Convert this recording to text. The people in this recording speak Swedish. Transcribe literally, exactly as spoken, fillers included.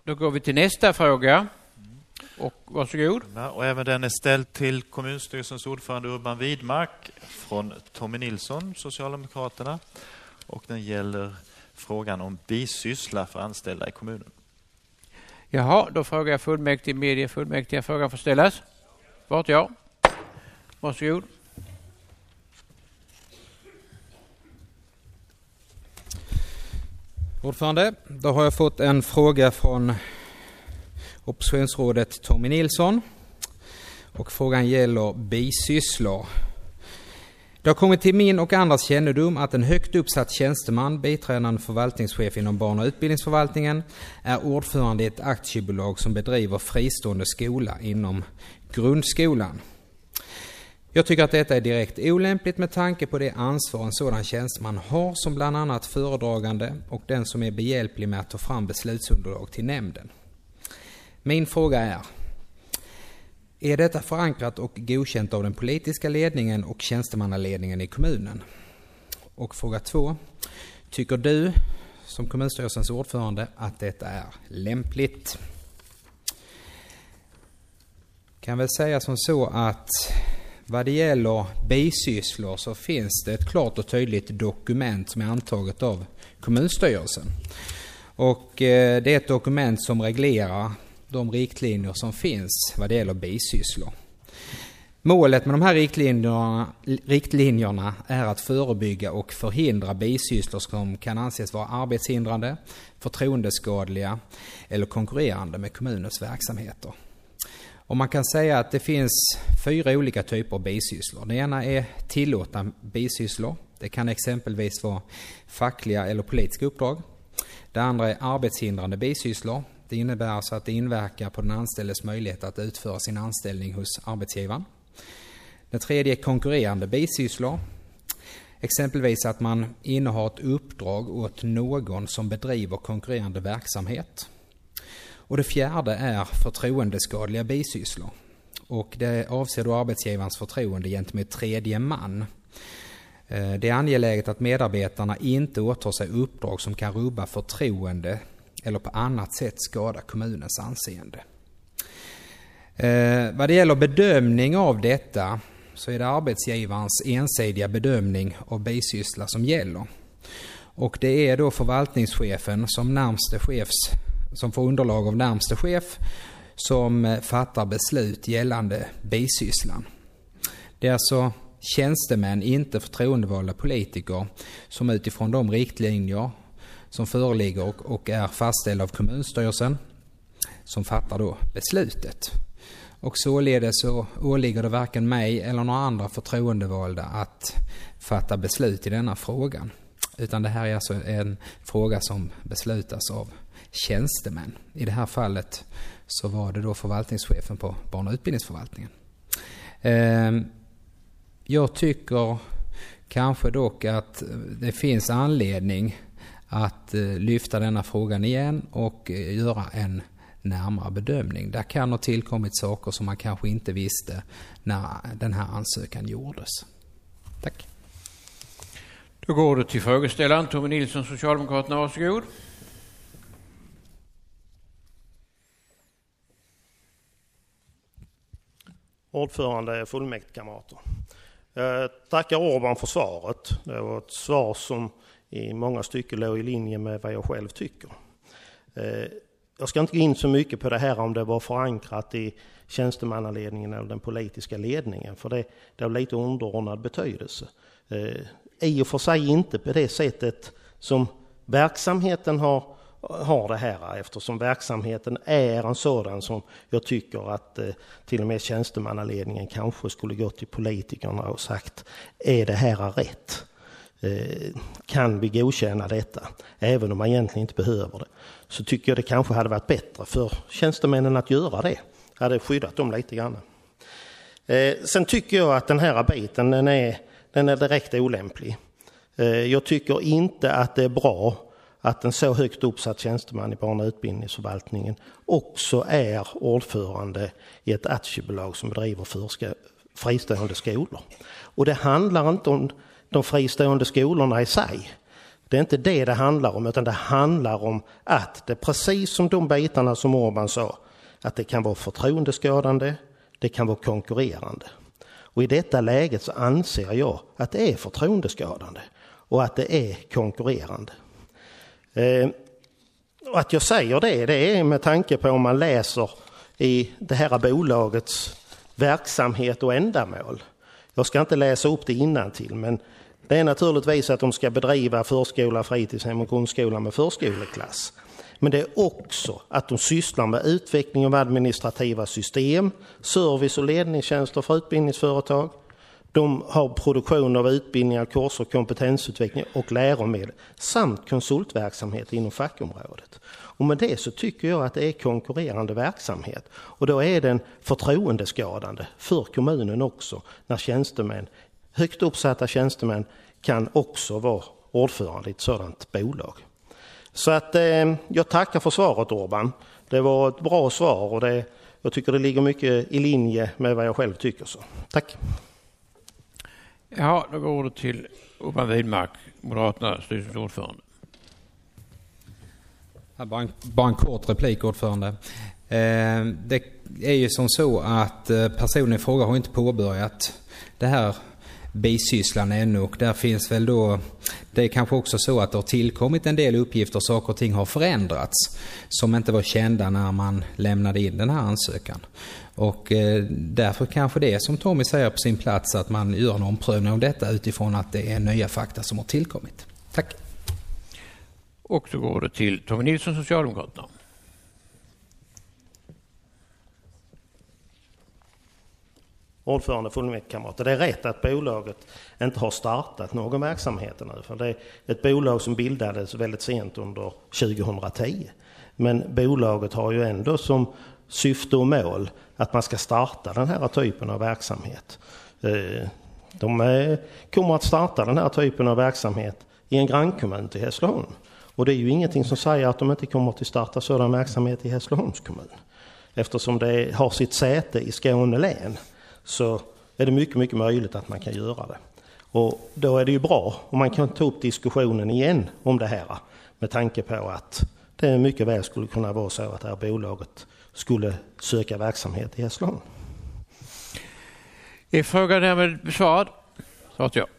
Då går vi till nästa fråga. Och varsågod. Ja, och även den är ställd till kommunstyrelsens ordförande Urban Widmark från Tommy Nilsson, Socialdemokraterna. Och den gäller frågan om bisyssla för anställda i kommunen. Jaha, då frågar jag fullmäktige, mediefullmäktige. Frågan får ställas. Vart ja. Varsågod. Ordförande, då har jag fått en fråga från oppositionsrådet Tommy Nilsson. Och frågan gäller bisysslor. Det har kommit till min och andras kännedom att en högt uppsatt tjänsteman, biträdande förvaltningschef inom barn- och utbildningsförvaltningen, är ordförande i ett aktiebolag som bedriver fristående skola inom grundskolan. Jag tycker att detta är direkt olämpligt med tanke på det ansvar en sådan tjänsteman har som bland annat föredragande och den som är behjälplig med att ta fram beslutsunderlag till nämnden. Min fråga är: är detta förankrat och godkänt av den politiska ledningen och tjänstemannaledningen i kommunen? Och fråga två. Tycker du som kommunstyrelsens ordförande att detta är lämpligt? Kan väl säga som så att vad det gäller bisysslor så finns det ett klart och tydligt dokument som är antaget av kommunstyrelsen. Och det är ett dokument som reglerar de riktlinjer som finns vad det gäller bisysslor. Målet med de här riktlinjerna, riktlinjerna är att förebygga och förhindra bisysslor som kan anses vara arbetshindrande, förtroendeskadliga eller konkurrerande med kommunens verksamheter. Och man kan säga att det finns fyra olika typer av bisysslor. Det ena är tillåtna bisysslor. Det kan exempelvis vara fackliga eller politiska uppdrag. Det andra är arbetshindrande bisysslor. Det innebär alltså att det inverkar på den anställdes möjlighet att utföra sin anställning hos arbetsgivaren. Det tredje är konkurrerande bisysslor. Exempelvis att man innehar ett uppdrag åt någon som bedriver konkurrerande verksamhet. Och det fjärde är förtroendeskadliga bisysslor. Och det avser då arbetsgivarens förtroende gentemot tredje man. Det är angeläget att medarbetarna inte åtar sig uppdrag som kan rubba förtroende eller på annat sätt skada kommunens anseende. Eh, vad det gäller bedömning av detta så är det arbetsgivarens ensidiga bedömning av bisyssla som gäller. Och det är då förvaltningschefen som närmste chefs, som får underlag av närmste chef som fattar beslut gällande bisysslan. Det är alltså tjänstemän, inte förtroendevalda politiker, som utifrån de riktlinjer som föreligger och, och är fastställd av kommunstyrelsen som fattar då beslutet. Och således så åligger det varken mig eller några andra förtroendevalda att fatta beslut i denna frågan. Utan det här är alltså en fråga som beslutas av tjänstemän. I det här fallet så var det då förvaltningschefen på barn- och utbildningsförvaltningen. Jag tycker kanske dock att det finns anledning att lyfta denna frågan igen och göra en närmare bedömning. Där kan ha tillkommit saker som man kanske inte visste när den här ansökan gjordes. Tack. Då går det till frågeställaren Tommy Nilsson, Socialdemokraterna. Varsågod. Ordförande, fullmäktigekamrater. Jag tackar Urban för svaret. Det var ett svar som i många stycken låg i linje med vad jag själv tycker. Jag ska inte gå in så mycket på det här om det var förankrat i tjänstemannaledningen eller den politiska ledningen, för det, det har lite underordnad betydelse. I och för sig inte på det sättet som verksamheten har, har det här, eftersom verksamheten är en sådan som jag tycker att till och med tjänstemannaledningen kanske skulle gå till politikerna och sagt: är det här rätt? Kan vi godkänna detta? Även om man egentligen inte behöver det, så tycker jag det kanske hade varit bättre för tjänstemännen att göra det. Hade skyddat dem lite grann. Sen tycker jag att den här biten den är, den är direkt olämplig. Jag tycker inte att det är bra att en så högt uppsatt tjänsteman i barn- och utbildningsförvaltningen också är ordförande i ett aktiebolag som bedriver förska, fristående skolor. Och det handlar inte om de fristående skolorna i sig. Det är inte det det handlar om, utan det handlar om att det, precis som de bitarna som Orban sa, att det kan vara förtroendeskadande, det kan vara konkurrerande. Och i detta läget så anser jag att det är förtroendeskadande och att det är konkurrerande. Eh, och att jag säger det, det är med tanke på om man läser i det här bolagets verksamhet och ändamål. Jag ska inte läsa upp det innantill, men det är naturligtvis att de ska bedriva förskola, fritidshem och grundskola med förskoleklass. Men det är också att de sysslar med utveckling av administrativa system, service och ledningstjänster för utbildningsföretag. De har produktion av utbildningar, kurser, kompetensutveckling och läromedel samt konsultverksamhet inom fackområdet. Och med det så tycker jag att det är konkurrerande verksamhet. Och då är den förtroendeskadande för kommunen också när tjänstemän, högt uppsatta tjänstemän kan också vara ordförande i ett sådant bolag. Så att eh, jag tackar för svaret, Orban. Det var ett bra svar och det, jag tycker det ligger mycket i linje med vad jag själv tycker. Så. Tack. Ja, då går det till Urban Widmark, Moderaterna, styrelsens ordförande. Bara en, bara en kort replik, ordförande. Eh, det är ju som så att eh, personen i fråga har inte påbörjat det här bisysslan ännu, och där finns väl då, det är kanske också så att det har tillkommit en del uppgifter, saker och ting har förändrats som inte var kända när man lämnade in den här ansökan. Och eh, därför kanske det är som Tommy säger på sin plats att man gör en omprövning av detta utifrån att det är nya fakta som har tillkommit. Tack. Och så går det till Tommy Nilsson, Socialdemokraterna. Ordförande fullmäktigekamrater. Det är rätt att bolaget inte har startat någon verksamhet nu. För det är ett bolag som bildades väldigt sent under tjugohundratio. Men bolaget har ju ändå som syfte och mål att man ska starta den här typen av verksamhet. De kommer att starta den här typen av verksamhet i en grannkommun till Hässleholm. Och det är ju ingenting som säger att de inte kommer att starta sådan verksamhet i Hässleholms kommun. Eftersom det har sitt säte i Skåne län så är det mycket, mycket möjligt att man kan göra det. Och då är det ju bra om man kan ta upp diskussionen igen om det här med tanke på att det mycket väl skulle kunna vara så att det här bolaget skulle söka verksamhet i Hässleholm. Är frågan därmed besvarad? Så att ja.